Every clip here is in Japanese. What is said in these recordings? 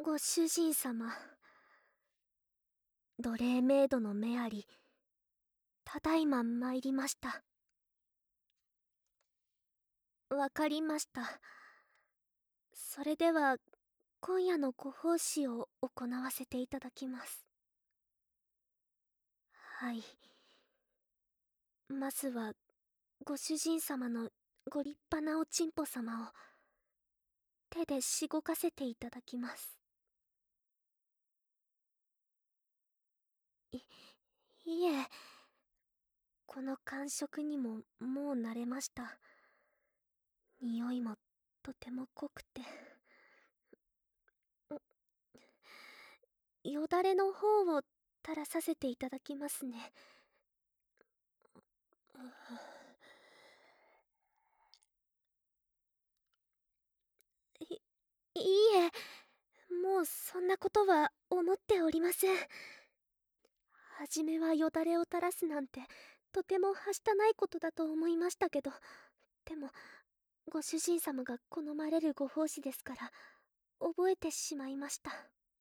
ご主人様、奴隷メイドのメアリ、ただいま参りました。わかりました。それでは、今夜のご奉仕を行わせていただきます。はい。まずは、ご主人様のご立派なおちんぽ様を、手でしごかせていただきます。いえ、この感触にももう慣れました。匂いもとても濃くて。よだれの方を垂らさせていただきますね。いいえ、もうそんなことは思っておりません。はじめはよだれを垂らすなんてとてもはしたないことだと思いましたけど、でもご主人様が好まれるご奉仕ですから覚えてしまいました。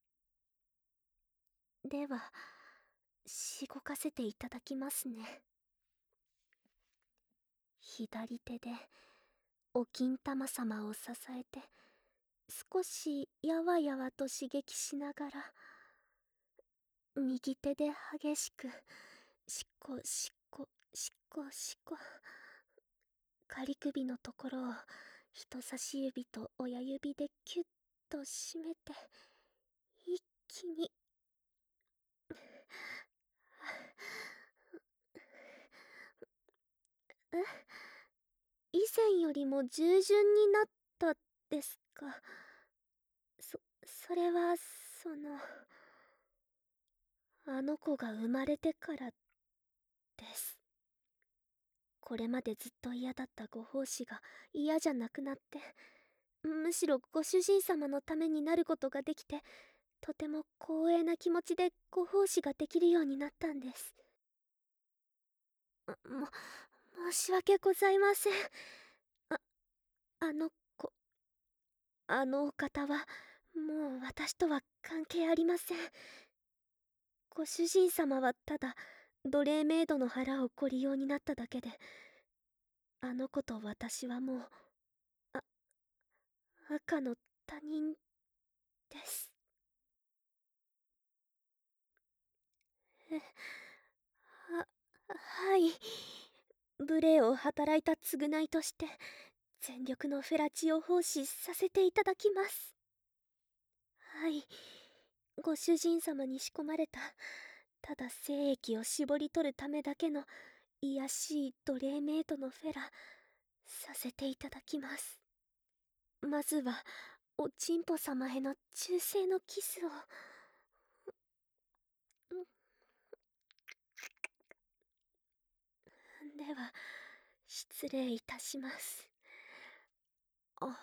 ではしごかせていただきますね。左手でお金玉様を支えて少しやわやわと刺激しながら、右手で激しくしこしこしこしこ、仮首のところを人差し指と親指でキュッと締めて一気に以前よりも従順になったですか。それはあの子が生まれてからです。これまでずっと嫌だったご奉仕が嫌じゃなくなって、むしろご主人様のためになることができて、とても光栄な気持ちでご奉仕ができるようになったんです。申し訳ございません。あ、あの子、あのお方は、もう私とは関係ありません。ご主人様はただ、奴隷メイドの腹をご利用になっただけで、あの子と私はもう、あ、赤の他人です。は、はい。無礼を働いた償いとして、全力のフェラチオ奉仕させていただきます。はい。ご主人様に仕込まれた、ただ精液を絞り取るためだけの、卑しい奴隷メイドのフェラ、させていただきます。まずは、おちんぽ様への忠誠のキスを。では、失礼いたします。あ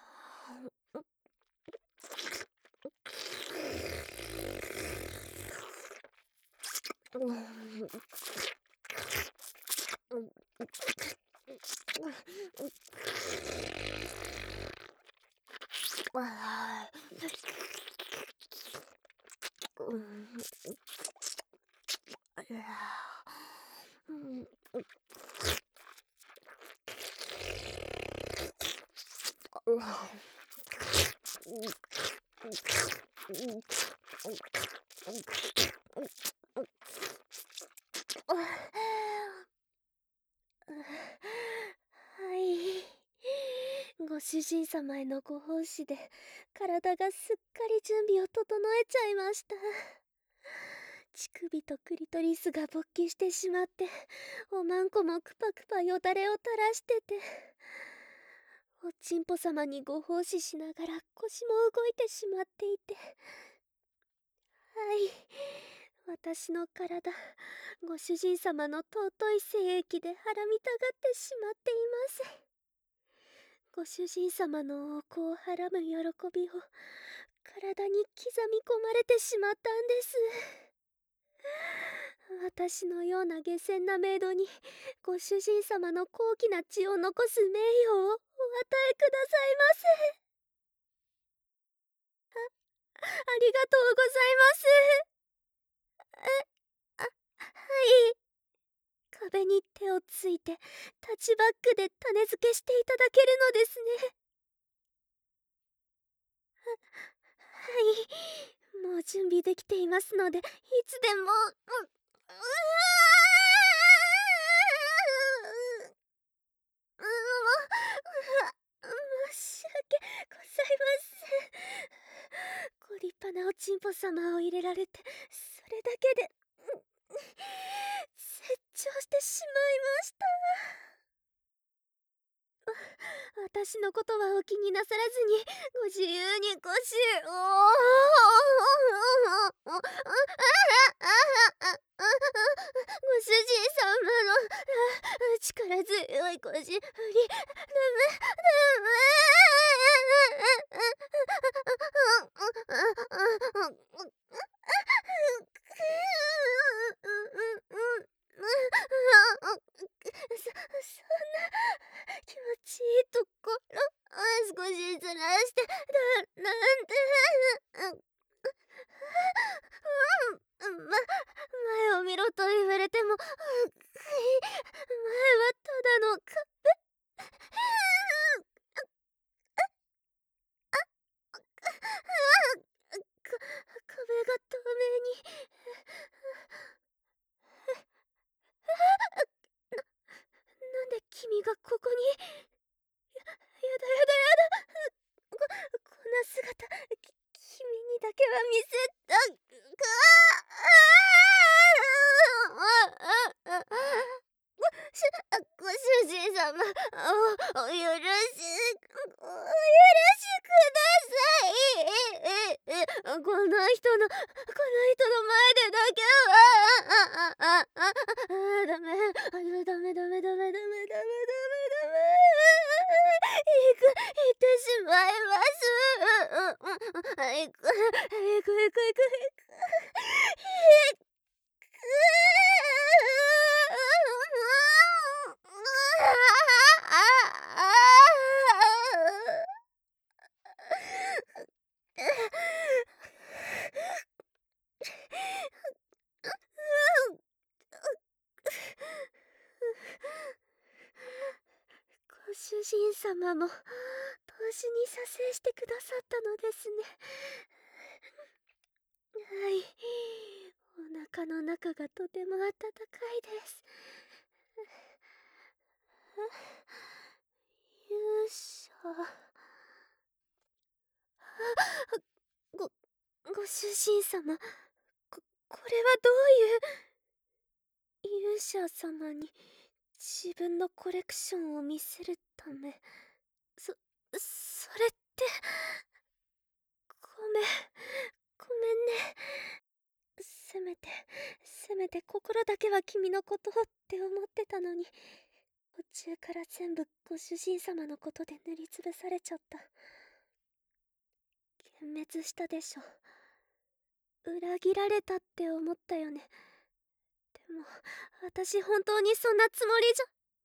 はい。ご主人様へのご奉仕で体がすっかり準備を整えちゃいました。乳首とクリトリスが勃起してしまって、おまんこもクパクパよだれを垂らしてて、おちんぽ様にご奉仕しながら腰も動いてしまっていて、はい、私の体、ご主人様の尊い精液ではらみたがってしまっています。ご主人様の王子をはらむ喜びを体に刻み込まれてしまったんです。私のような下賤なメイドにご主人様の高貴な血を残す名誉をお与えくださいませ。 りがとうございます。あ、はい。壁に手をついてタッチバックで種付けしていただけるのですね。はい、もう準備できていますので、いつでも。申し訳ございません。ご立派なおちんぽ様を入れられて、それだけで絶頂してしまいました。私のことはお気になさらずに、ご自由にごしご主人様の力強い腰振り、そんな気持ちいいところ、少しずらして、なんて、前を見ろと言われても、前はただの壁が透明に。なんで君がここに。やだやだやだ。こんな姿、君にだけは見せたご主人様、お許しください。この人の前でだけは。ダメ、ダメダメダメダメダメダメダメ。行ってしまいます。行く、行く、行く、行く、ご主人様も同時に撮影してくださったのですね。はい、お腹の中がとても温かいです。勇者。ごご主人様、これはどういう。勇者様に自分のコレクションを見せるため。それって。ごめんね。せめて心だけは君のことをって思ってたのに、途中から全部ご主人様のことで塗りつぶされちゃった。幻滅したでしょ。裏切られたって思ったよね。でも私本当にそんなつもりじゃ。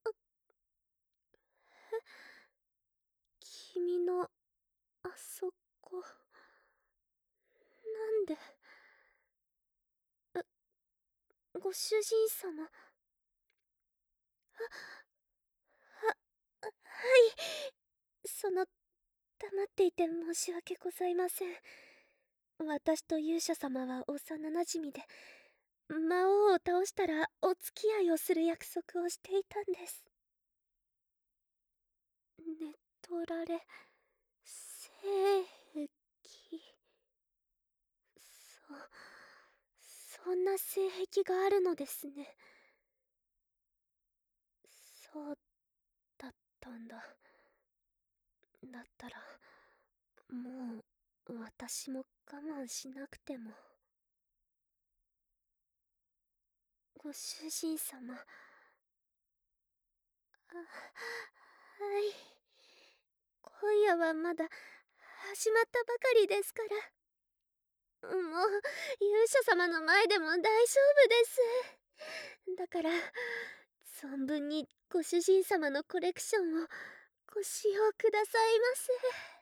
君のあそこ、なんで。ご主人様。はい。黙っていて申し訳ございません。私と勇者様は幼なじみで、魔王を倒したらお付き合いをする約束をしていたんです。寝取られ、聖域。そんな性癖があるのですね。そうだったんだ。だったらもう私も我慢しなくても。ご主人様。はい。今夜はまだ始まったばかりですから。もう勇者様の前でも大丈夫です。だから存分にご主人様のコレクションをご使用くださいませ。